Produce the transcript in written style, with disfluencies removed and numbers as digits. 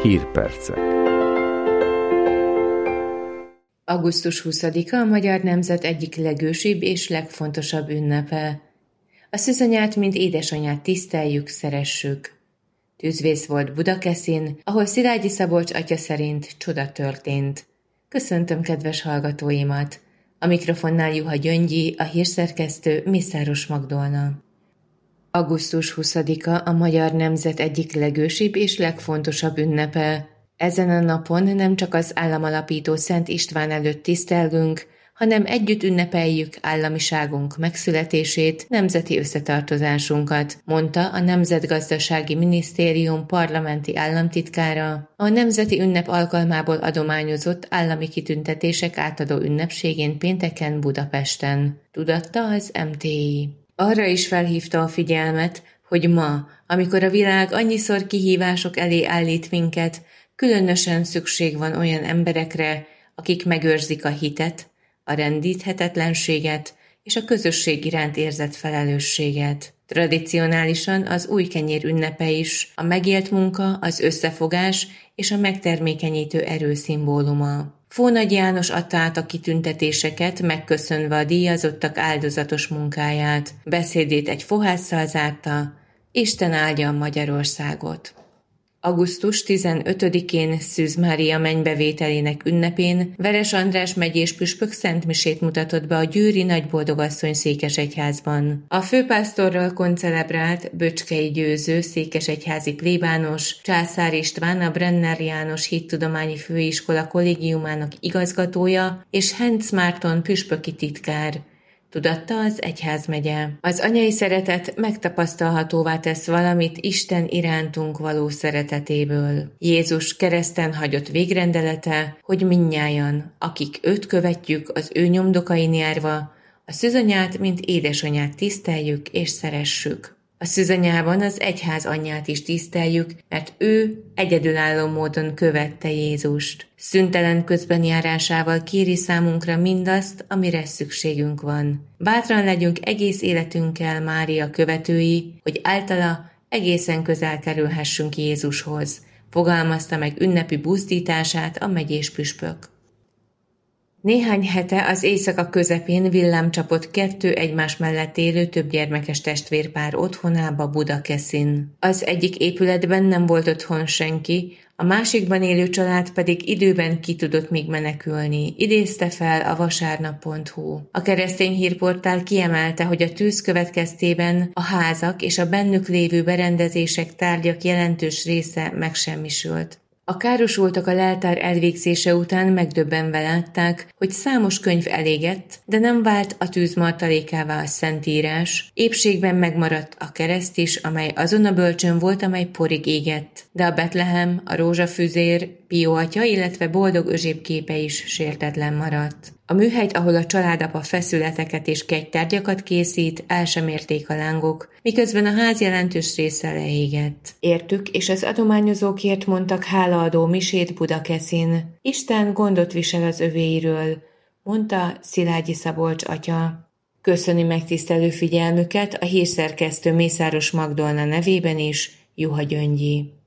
Hírpercek. Augusztus 20-a a magyar nemzet egyik legősibb és legfontosabb ünnepe. A szűzanyát, mint édesanyát tiszteljük, szeressük. Tűzvész volt Budakeszin, ahol Szilágyi Szabolcs atya szerint csoda történt. Köszöntöm kedves hallgatóimat! A mikrofonnál Juha Gyöngyi, a hírszerkesztő Mészáros Magdolna. Augusztus 20-a a magyar nemzet egyik legősibb és legfontosabb ünnepe. Ezen a napon nem csak az államalapító Szent István előtt tisztelgünk, hanem együtt ünnepeljük államiságunk megszületését, nemzeti összetartozásunkat, mondta a Nemzetgazdasági Minisztérium parlamenti államtitkára a nemzeti ünnep alkalmából adományozott állami kitüntetések átadó ünnepségén pénteken Budapesten, tudatta az MTI. Arra is felhívta a figyelmet, hogy ma, amikor a világ annyiszor kihívások elé állít minket, különösen szükség van olyan emberekre, akik megőrzik a hitet, a rendíthetetlenséget és a közösség iránt érzett felelősséget. Tradicionálisan az új kenyér ünnepe is a megélt munka, az összefogás és a megtermékenyítő erő szimbóluma. Fónagy János adta át a kitüntetéseket, megköszönve a díjazottak áldozatos munkáját. Beszédét egy fohásszal zárta: Isten áldja Magyarországot! Augusztus 15-én Szűz Mária mennybevételének ünnepén Veres András megyés püspök szentmisét mutatott be a győri Nagyboldogasszony székesegyházban. A főpásztorral koncelebrált Böcskei Győző székesegyházi plébános, Császár István a Brenner János Hittudományi Főiskola kollégiumának igazgatója és Hentz Márton püspöki titkár, tudatta az egyházmegye. Az anyai szeretet megtapasztalhatóvá tesz valamit Isten irántunk való szeretetéből. Jézus kereszten hagyott végrendelete, hogy mindnyájan, akik őt követjük az ő nyomdokain járva, a szűzanyát, mint édesanyát tiszteljük és szeressük. A szűzanyában az egyház anyját is tiszteljük, mert ő egyedülálló módon követte Jézust. Szüntelen közbenjárásával kéri számunkra mindazt, amire szükségünk van. Bátran legyünk egész életünkkel Mária követői, hogy általa egészen közel kerülhessünk Jézushoz, fogalmazta meg ünnepi buzdítását a megyés püspök. Néhány hete az éjszaka közepén villám csapott 2 egymás mellett élő többgyermekes testvérpár otthonába Budakeszin. Az egyik épületben nem volt otthon senki, a másikban élő család pedig időben ki tudott még menekülni, idézte fel a vasárnap.hu. A keresztény hírportál kiemelte, hogy a tűz következtében a házak és a bennük lévő berendezések, tárgyak jelentős része megsemmisült. A károsultak a leltár elvégzése után megdöbbenve látták, hogy számos könyv elégett, de nem vált a tűz martalékává a Szentírás. Épségben megmaradt a kereszt is, amely azon a bölcsön volt, amely porig égett. De a Betlehem, a rózsafüzér, Pio atya, illetve Boldog Özséb képe is sértetlen maradt. A műhelyt, ahol a családapa feszületeket és kegytárgyakat készít, el sem érték a lángok, miközben a ház jelentős része leégett. Értük és az adományozókért mondtak hálaadó misét Budakeszin. Isten gondot visel az övéiről, mondta Szilágyi Szabolcs atya. Köszöni megtisztelő figyelmüket a hírszerkesztő Mészáros Magdolna nevében is Juha Gyöngyi.